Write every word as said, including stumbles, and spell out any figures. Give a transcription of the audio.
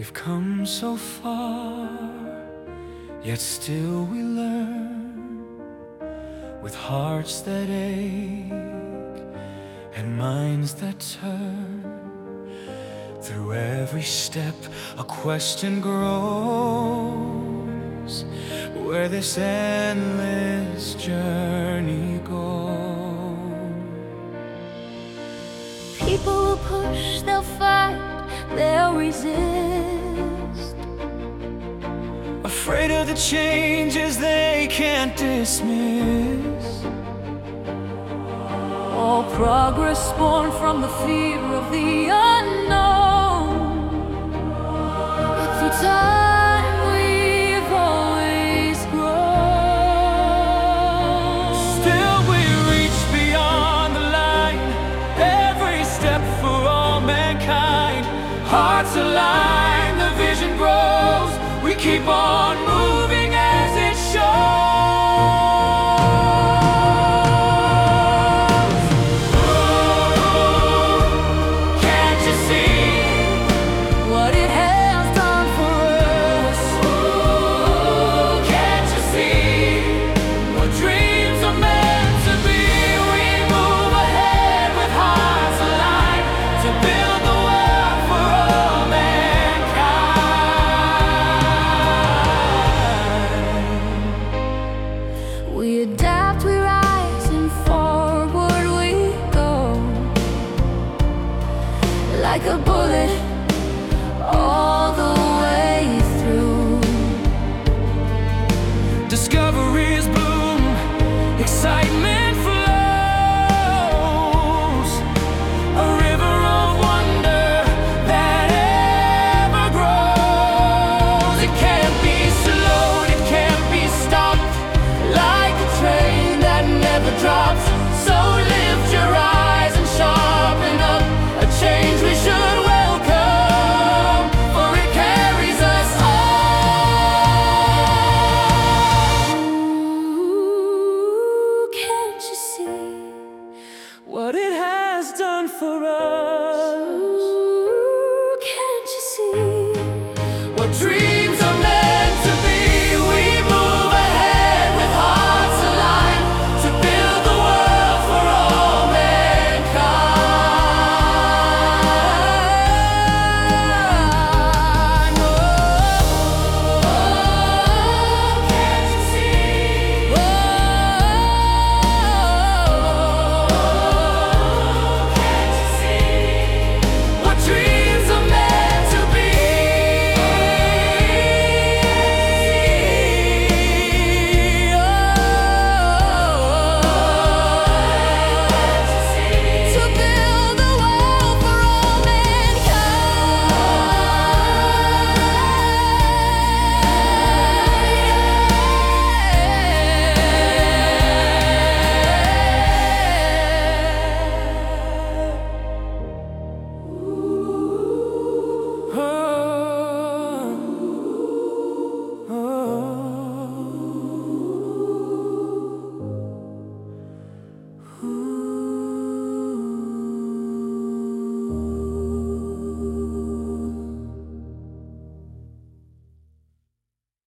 We've come so far, yet still we learn, with hearts that ache and minds that turn. Through every step a question grows, where this endless journey goes. People will push, they'll fight, they'll resist, afraid of the changes they can't dismiss. all progress born from the fear of the unknown. Through time we've always grown. Still we reach beyond the line, every step for all mankind. Hearts align, the vision grows, we keep on